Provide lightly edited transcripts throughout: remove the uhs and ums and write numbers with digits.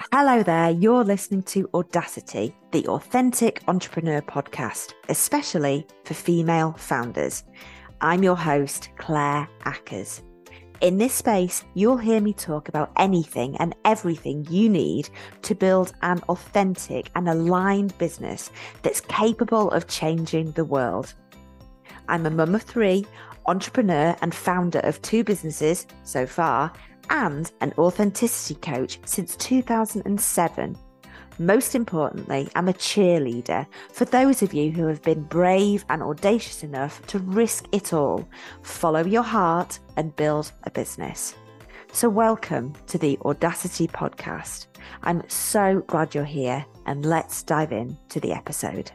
Hello there, you're listening to Audacity, the Authentic Entrepreneur podcast, especially for female founders. I'm your host, Claire Ackers. In this space, you'll hear me talk about anything and everything you need to build an authentic and aligned business that's capable of changing the world. I'm a mum of 3, entrepreneur and founder of 2 businesses so far, and an authenticity coach since 2007. Most importantly, I'm a cheerleader for those of you who have been brave and audacious enough to risk it all, follow your heart, and build a business. So welcome to the Audacity podcast. I'm so glad you're here, and let's dive into the episode.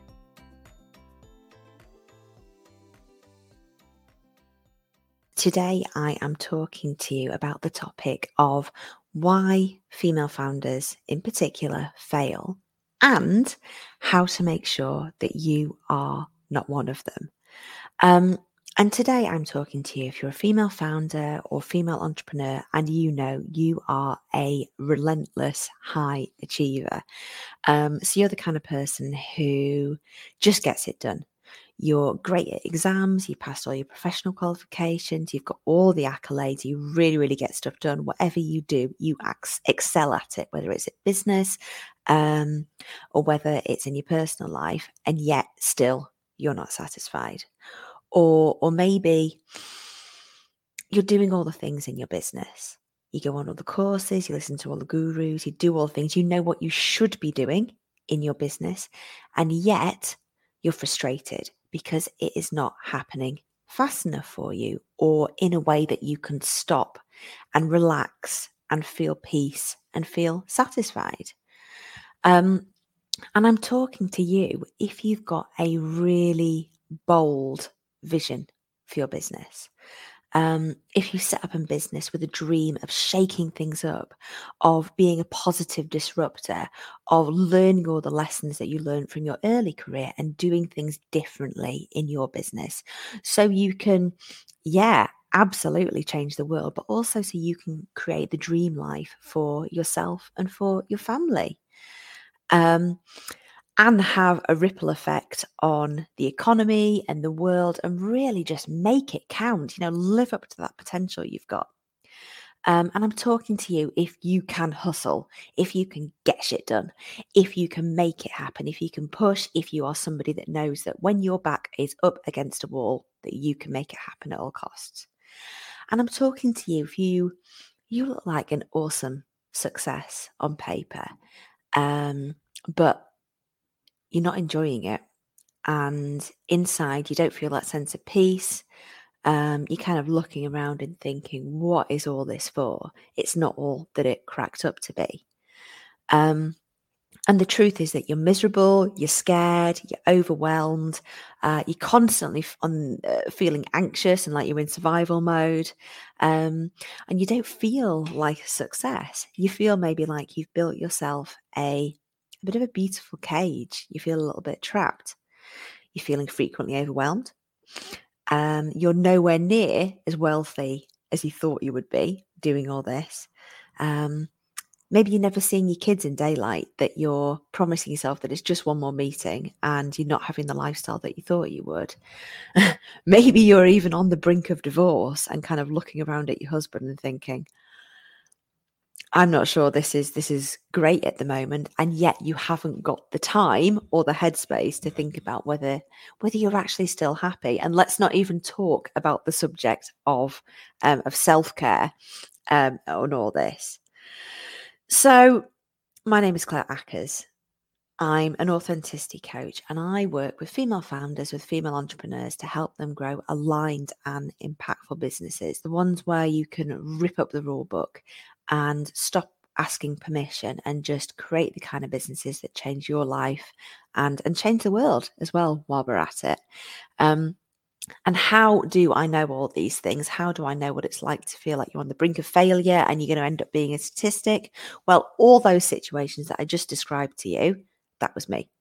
Today, I am talking to you about the topic of why female founders in particular fail and how to make sure that you are not one of them. And today I'm talking to you if you're a female founder or female entrepreneur and you know you are a relentless high achiever. So you're the kind of person who just gets it done. You're great at exams, you passed all your professional qualifications, you've got all the accolades, you really, really get stuff done. Whatever you do, you excel at it, whether it's at business or whether it's in your personal life, and yet still you're not satisfied. Or maybe you're doing all the things in your business. You go on all the courses, you listen to all the gurus, you do all the things, you know what you should be doing in your business, and yet you're frustrated because it is not happening fast enough for you or in a way that you can stop and relax and feel peace and feel satisfied. And I'm talking to you if you've got a really bold vision for your business. If you set up a business with a dream of shaking things up, of being a positive disruptor, of learning all the lessons that you learned from your early career and doing things differently in your business, so you can, absolutely change the world, but also so you can create the dream life for yourself and for your family. And have a ripple effect on the economy and the world and really just make it count, live up to that potential you've got. And I'm talking to you if you can hustle, if you can get shit done, if you can make it happen, if you can push, if you are somebody that knows that when your back is up against a wall, that you can make it happen at all costs. And I'm talking to you if you look like an awesome success on paper, but you're not enjoying it. And inside, you don't feel that sense of peace. You're kind of looking around and thinking, what is all this for? It's not all that it cracked up to be. And the truth is that you're miserable, you're scared, you're overwhelmed, you're constantly feeling anxious and like you're in survival mode. And you don't feel like a success. You feel maybe like you've built yourself a bit of a beautiful cage. You feel a little bit trapped. You're feeling frequently overwhelmed. You're nowhere near as wealthy as you thought you would be doing all this. Maybe you're never seeing your kids in daylight, that you're promising yourself that it's just one more meeting and you're not having the lifestyle that you thought you would. Maybe you're even on the brink of divorce and kind of looking around at your husband and thinking, I'm not sure this is great at the moment, and yet you haven't got the time or the headspace to think about whether you're actually still happy. And let's not even talk about the subject of self-care on all this. So, my name is Claire Ackers. I'm an authenticity coach, and I work with female founders, with female entrepreneurs to help them grow aligned and impactful businesses, the ones where you can rip up the rule book and stop asking permission and just create the kind of businesses that change your life and change the world as well while we're at it. And how do I know all these things? How do I know what it's like to feel like you're on the brink of failure and you're going to end up being a statistic? Well, all those situations that I just described to you, that was me.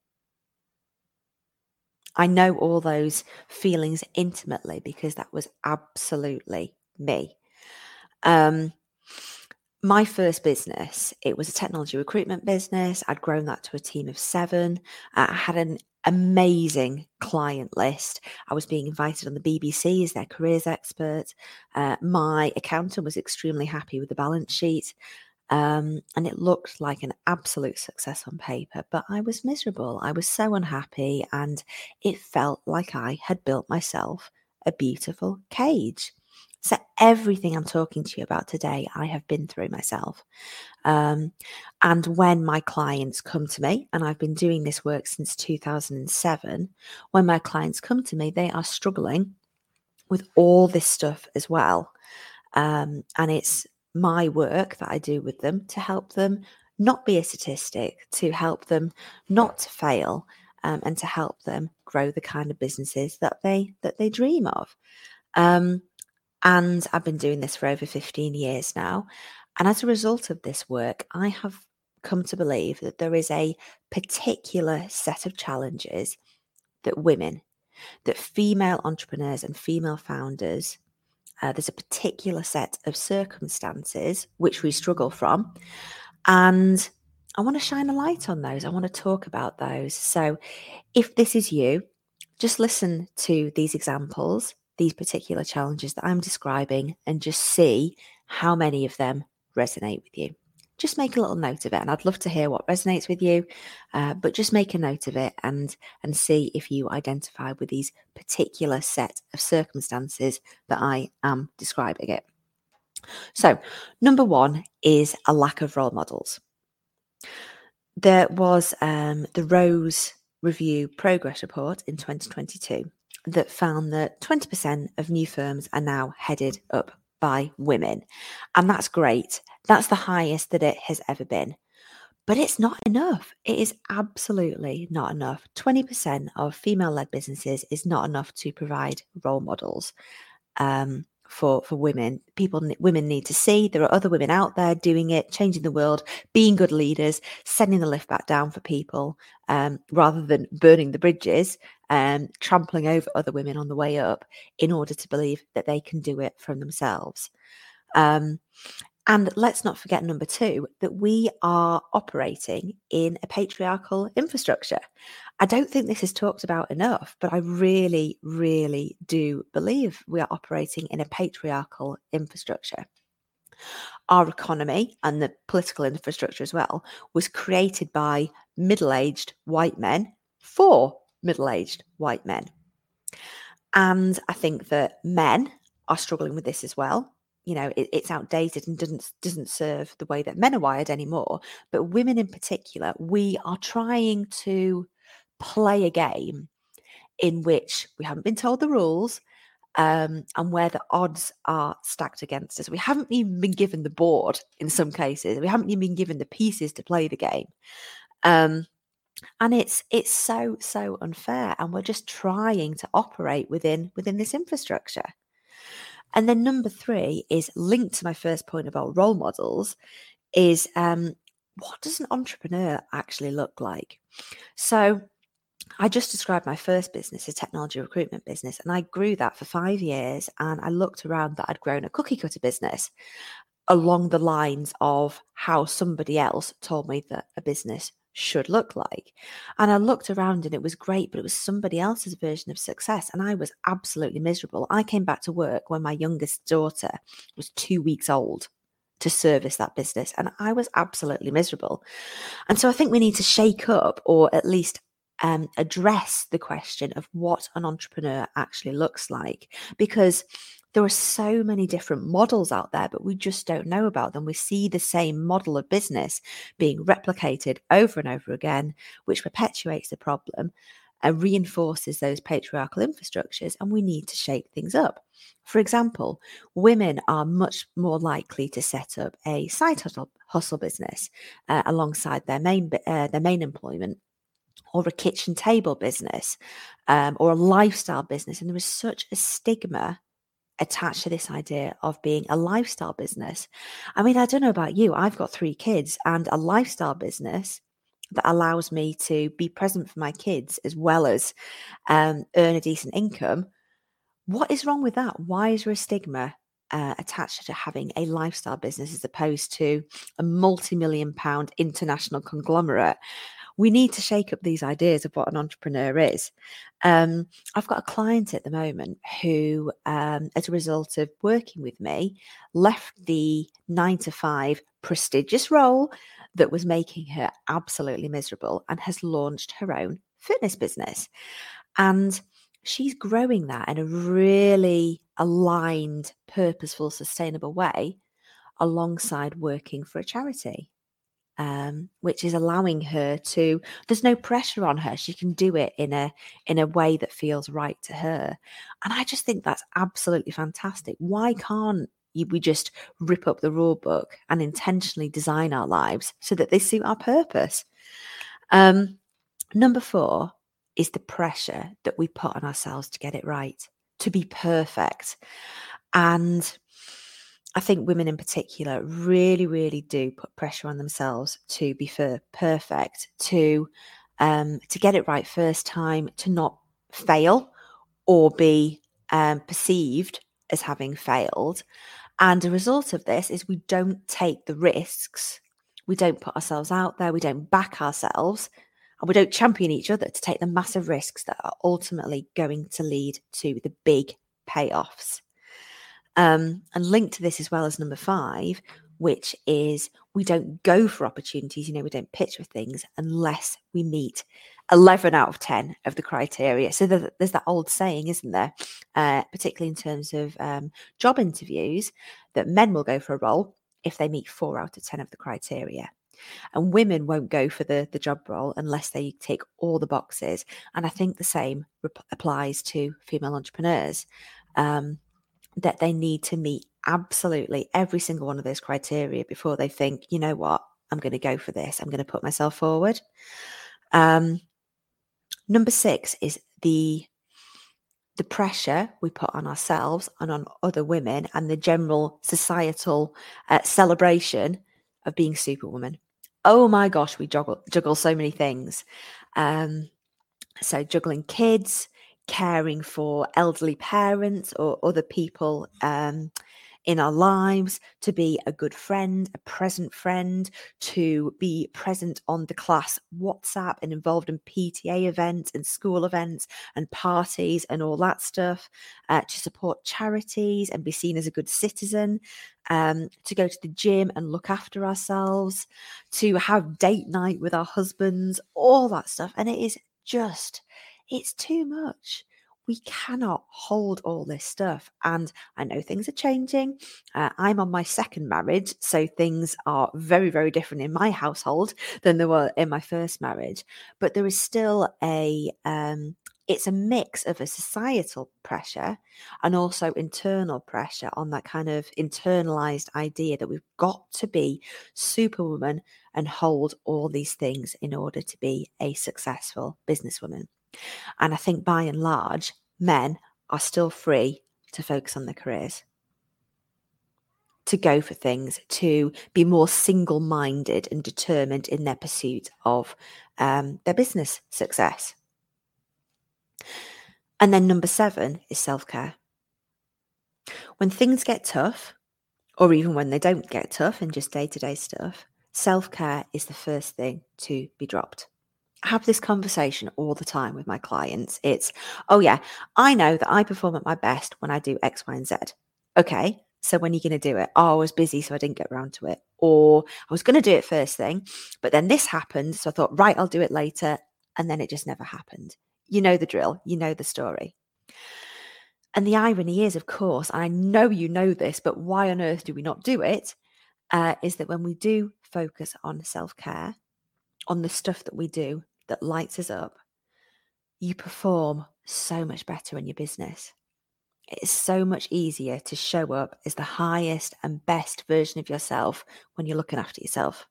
I know all those feelings intimately because that was absolutely me. My first business, it was a technology recruitment business. I'd grown that to a team of 7. I had an amazing client list. I was being invited on the BBC as their careers expert. My accountant was extremely happy with the balance sheet. And it looked like an absolute success on paper, but I was miserable. I was so unhappy, and it felt like I had built myself a beautiful cage. So, everything I'm talking to you about today, I have been through myself. And when my clients come to me, and I've been doing this work since 2007, when my clients come to me, they are struggling with all this stuff as well. And it's my work that I do with them to help them not be a statistic, to help them not to fail, and to help them grow the kind of businesses that they dream of. And I've been doing this for over 15 years now. And as a result of this work, I have come to believe that there is a particular set of challenges that that female entrepreneurs and female founders, there's a particular set of circumstances which we struggle from. And I want to shine a light on those. I want to talk about those. So if this is you, just listen to these examples, these particular challenges that I'm describing, and just see how many of them resonate with you. Just make a little note of it, and I'd love to hear what resonates with you, but just make a note of it and see if you identify with these particular set of circumstances that I am describing it. So, number 1 is a lack of role models. There was the Rose Review Progress Report in 2022 that found that 20% of new firms are now headed up by women. And that's great. That's the highest that it has ever been. But it's not enough. It is absolutely not enough. 20% of female-led businesses is not enough to provide role models for women. Women need to see there are other women out there doing it, changing the world, being good leaders, sending the lift back down for people, rather than burning the bridges and trampling over other women on the way up in order to believe that they can do it from themselves. And let's not forget, number 2, that we are operating in a patriarchal infrastructure. I don't think this is talked about enough, but I really, really do believe we are operating in a patriarchal infrastructure. Our economy and the political infrastructure as well was created by middle-aged white men for middle-aged white men. And I think that men are struggling with this as well. You know, it's outdated and doesn't serve the way that men are wired anymore. But women in particular, we are trying to play a game in which we haven't been told the rules, and where the odds are stacked against us. We haven't even been given the board in some cases. We haven't even been given the pieces to play the game. And it's so unfair. And we're just trying to operate within this infrastructure. And then number 3 is linked to my first point about role models is what does an entrepreneur actually look like? So I just described my first business, a technology recruitment business, and I grew that for 5 years. And I looked around that I'd grown a cookie cutter business along the lines of how somebody else told me that a business should look like. And I looked around and it was great, but it was somebody else's version of success. And I was absolutely miserable. I came back to work when my youngest daughter was 2 weeks old to service that business. And I was absolutely miserable. And so I think we need to shake up, or at least address the question of what an entrepreneur actually looks like, because there are so many different models out there, but we just don't know about them. We see the same model of business being replicated over and over again, which perpetuates the problem and reinforces those patriarchal infrastructures, and we need to shake things up. For example, women are much more likely to set up a side hustle business alongside their main employment, or a kitchen table business, or a lifestyle business. And there is such a stigma attached to this idea of being a lifestyle business. I mean, I don't know about you, I've got 3 kids, and a lifestyle business that allows me to be present for my kids as well as earn a decent income. What is wrong with that? Why is there a stigma attached to having a lifestyle business as opposed to a multi-million-pound international conglomerate. We need to shake up these ideas of what an entrepreneur is. I've got a client at the moment who, as a result of working with me, left the 9-to-5 prestigious role that was making her absolutely miserable and has launched her own fitness business. And she's growing that in a really aligned, purposeful, sustainable way alongside working for a charity. Which is allowing her to, there's no pressure on her. She can do it in a way that feels right to her. And I just think that's absolutely fantastic. Why can't we just rip up the rule book and intentionally design our lives so that they suit our purpose? Number 4 is the pressure that we put on ourselves to get it right, to be perfect. And I think women in particular really, really do put pressure on themselves to be perfect, to get it right first time, to not fail or be perceived as having failed. And a result of this is we don't take the risks. We don't put ourselves out there. We don't back ourselves. And we don't champion each other to take the massive risks that are ultimately going to lead to the big payoffs. And linked to this as well as number 5, which is we don't go for opportunities, we don't pitch for things unless we meet 11 out of 10 of the criteria. So there's that old saying, isn't there, particularly in terms of job interviews, that men will go for a role if they meet 4 out of 10 of the criteria. And women won't go for the job role unless they tick all the boxes. And I think the same applies to female entrepreneurs. That they need to meet absolutely every single one of those criteria before they think, you know what, I'm going to go for this. I'm going to put myself forward. Number 6 is the pressure we put on ourselves and on other women and the general societal celebration of being Superwoman. Oh my gosh, we juggle so many things. So juggling kids, caring for elderly parents or other people in our lives, to be a good friend, a present friend, to be present on the class WhatsApp and involved in PTA events and school events and parties and all that stuff, to support charities and be seen as a good citizen, to go to the gym and look after ourselves, to have date night with our husbands, all that stuff. And it is just, it's too much. We cannot hold all this stuff. And I know things are changing. I'm on my second marriage, so things are very, very different in my household than they were in my first marriage. But there is still it's a mix of a societal pressure and also internal pressure on that kind of internalized idea that we've got to be Superwoman and hold all these things in order to be a successful businesswoman. And I think by and large, men are still free to focus on their careers, to go for things, to be more single-minded and determined in their pursuit of their business success. And then number 7 is self-care. When things get tough, or even when they don't get tough and just day-to-day stuff, self-care is the first thing to be dropped. I have this conversation all the time with my clients. It's, oh yeah, I know that I perform at my best when I do X, Y, and Z. Okay, so when are you going to do it? Oh, I was busy, so I didn't get around to it. Or I was going to do it first thing, but then this happened, so I thought, right, I'll do it later. And then it just never happened. You know the drill. You know the story. And the irony is, of course, I know you know this, but why on earth do we not do it? Is that when we do focus on self-care, on the stuff that we do that lights us up, you perform so much better in your business. It's so much easier to show up as the highest and best version of yourself when you're looking after yourself.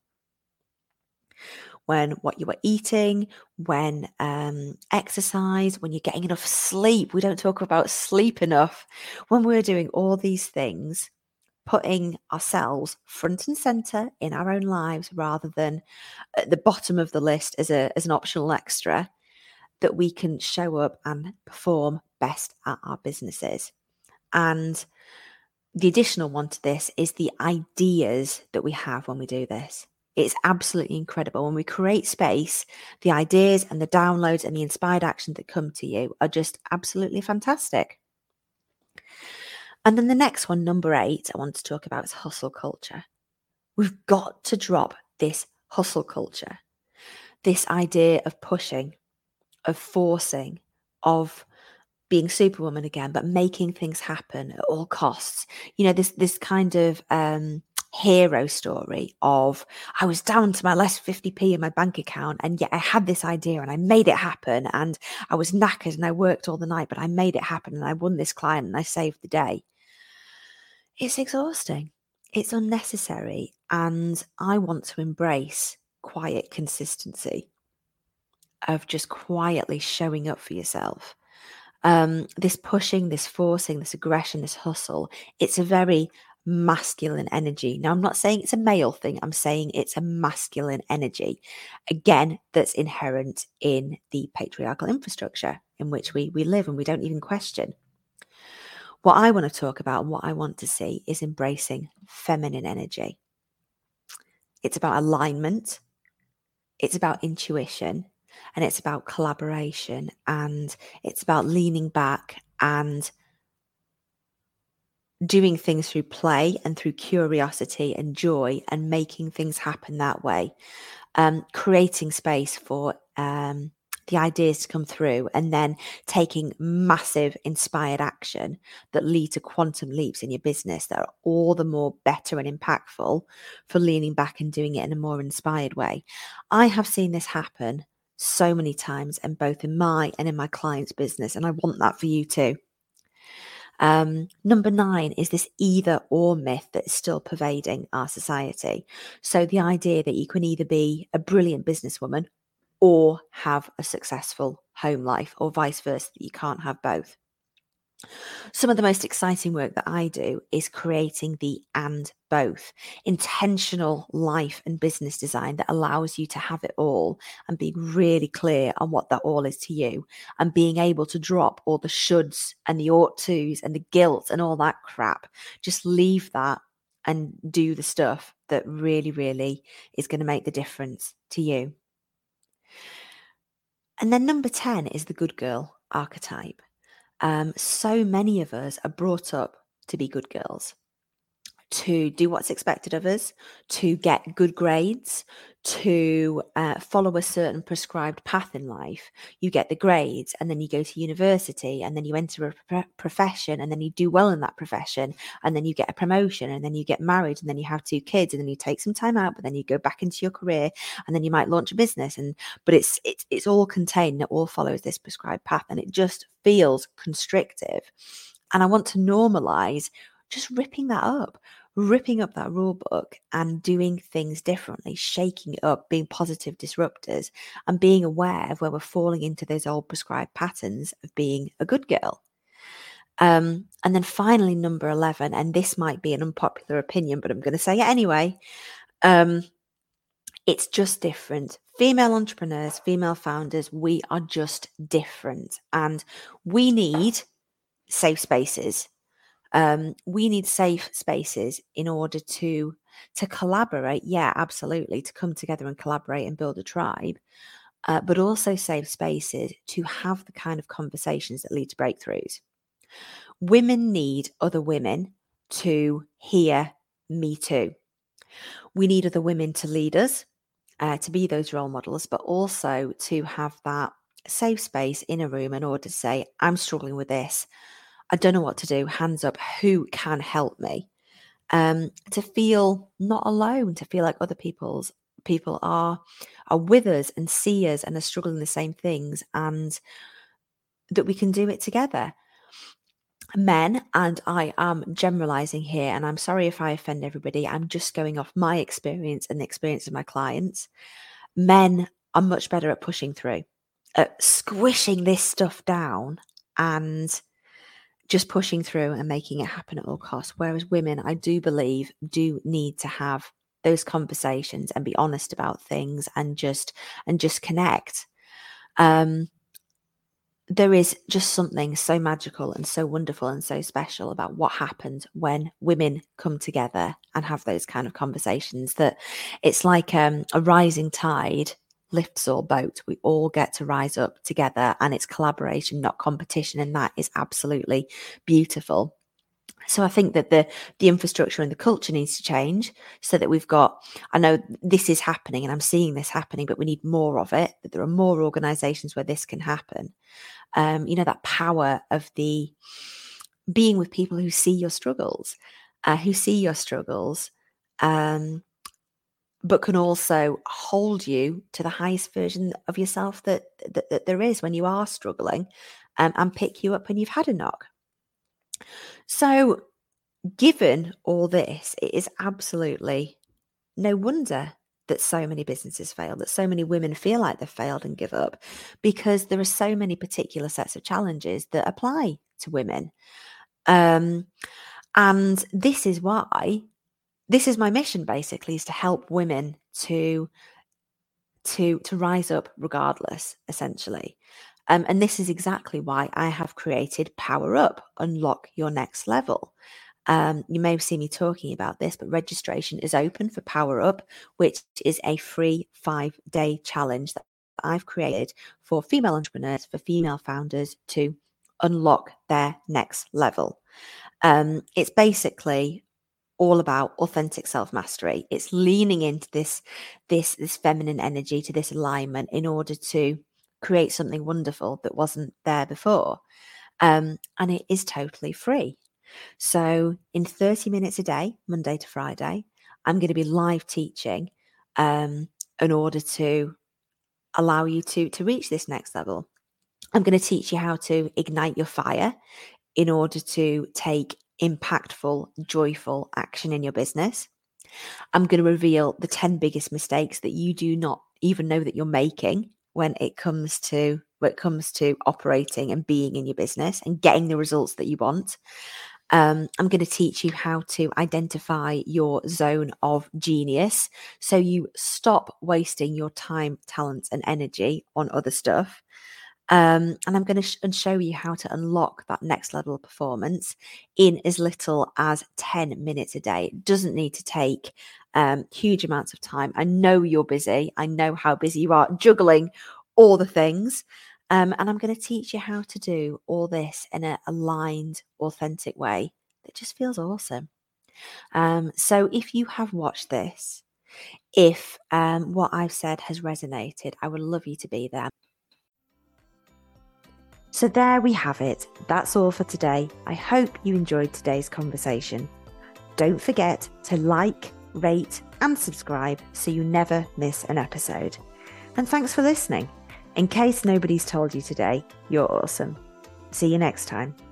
When what you are eating, when exercise, when you're getting enough sleep. We don't talk about sleep enough. When we're doing all these things, putting ourselves front and center in our own lives rather than at the bottom of the list as an optional extra, that we can show up and perform best at our businesses. And The additional one to this is the ideas that we have when we do this. It's absolutely incredible. When we create space, the ideas and the downloads and the inspired action that come to you are just absolutely fantastic. And then the next one, number 8, I want to talk about is hustle culture. We've got to drop this hustle culture, this idea of pushing, of forcing, of being superwoman again, but making things happen at all costs. You know, this kind of hero story of, I was down to my last 50p in my bank account, and yet I had this idea and I made it happen, and I was knackered and I worked all the night, but I made it happen and I won this client and I saved the day. It's exhausting. It's unnecessary. And I want to embrace quiet consistency of just quietly showing up for yourself. This pushing, this forcing, this aggression, this hustle, it's a very masculine energy. Now, I'm not saying it's a male thing. I'm saying it's a masculine energy, again, that's inherent in the patriarchal infrastructure in which we live and we don't even question. What I want to talk about and what I want to see is embracing feminine energy. It's about alignment. It's about intuition. And it's about collaboration, and it's about leaning back and doing things through play and through curiosity and joy and making things happen that way. Creating space for the ideas to come through, and then taking massive inspired action that lead to quantum leaps in your business that are all the more better and impactful for leaning back and doing it in a more inspired way. I have seen this happen so many times, and both in my and in my client's business, and I want that for you too. Number 9 is this either or myth that is still pervading our society. So the idea that you can either be a brilliant businesswoman or have a successful home life, or vice versa, that you can't have both. Some of the most exciting work that I do is creating the and both, intentional life and business design that allows you to have it all and being really clear on what that all is to you, and being able to drop all the shoulds and the ought tos and the guilt and all that crap. Just leave that and do the stuff that really, really is going to make the difference to you. And then number 10 is the good girl archetype. So many of us are brought up to be good girls, to do what's expected of us, to get good grades, to follow a certain prescribed path in life. You get the grades, and then you go to university, and then you enter a profession, and then you do well in that profession, and then you get a promotion, and then you get married, and then you have 2 kids, and then you take some time out, but then you go back into your career, and then you might launch a business. But it's all contained, and it all follows this prescribed path, and it just feels constrictive. And I want to normalize just ripping up that rule book and doing things differently, shaking it up, being positive disruptors, and being aware of where we're falling into those old prescribed patterns of being a good girl. And then finally, number 11, and this might be an unpopular opinion, but I'm going to say it anyway. It's just different. Female entrepreneurs, female founders, we are just different, and we need safe spaces. We need safe spaces in order to collaborate. Yeah, absolutely. To come together and collaborate and build a tribe, but also safe spaces to have the kind of conversations that lead to breakthroughs. Women need other women to hear me too. We need other women to lead us, to be those role models, but also to have that safe space in a room in order to say, I'm struggling with this. I don't know what to do. Hands up, who can help me? To feel not alone, to feel like other people are with us and see us and are struggling the same things, and that we can do it together. Men, and I am generalizing here, and I'm sorry if I offend everybody, I'm just going off my experience and the experience of my clients. Men are much better at pushing through, at squishing this stuff down and just pushing through and making it happen at all costs. Whereas women, I do believe, do need to have those conversations and be honest about things and just connect. there is just something so magical and so wonderful and so special about what happens when women come together and have those kind of conversations, that it's like a rising tide lifts all boats. We all get to rise up together, and it's collaboration, not competition. And that is absolutely beautiful. So I think that the infrastructure and the culture needs to change, so that we've got, I know this is happening and I'm seeing this happening, but we need more of it, that there are more organizations where this can happen. That power of the being with people who see your struggles, but can also hold you to the highest version of yourself that there is when you are struggling, and pick you up when you've had a knock. So given all this, it is absolutely no wonder that so many businesses fail, that so many women feel like they've failed and give up, because there are so many particular sets of challenges that apply to women. And this is why, this is my mission basically, is to help women to rise up regardless, essentially. And this is exactly why I have created Power Up, Unlock Your Next Level. You may have seen me talking about this, but registration is open for Power Up, which is a free 5-day challenge that I've created for female entrepreneurs, for female founders to unlock their next level. It's basically all about authentic self-mastery. It's leaning into this feminine energy, to this alignment, in order to create something wonderful that wasn't there before. And it is totally free. So in 30 minutes a day, Monday to Friday, I'm going to be live teaching in order to allow you to reach this next level. I'm going to teach you how to ignite your fire in order to take impactful, joyful action in your business. I'm going to reveal the 10 biggest mistakes that you do not even know that you're making when it comes to operating and being in your business and getting the results that you want. I'm going to teach you how to identify your zone of genius, so you stop wasting your time, talent, and energy on other stuff. And I'm going to show you how to unlock that next level of performance in as little as 10 minutes a day. It doesn't need to take huge amounts of time. I know you're busy. I know how busy you are juggling all the things. And I'm going to teach you how to do all this in an aligned, authentic way that just feels awesome. So if you have watched this, if what I've said has resonated, I would love you to be there. So there we have it. That's all for today. I hope you enjoyed today's conversation. Don't forget to like, rate, and subscribe so you never miss an episode. And thanks for listening. In case nobody's told you today, you're awesome. See you next time.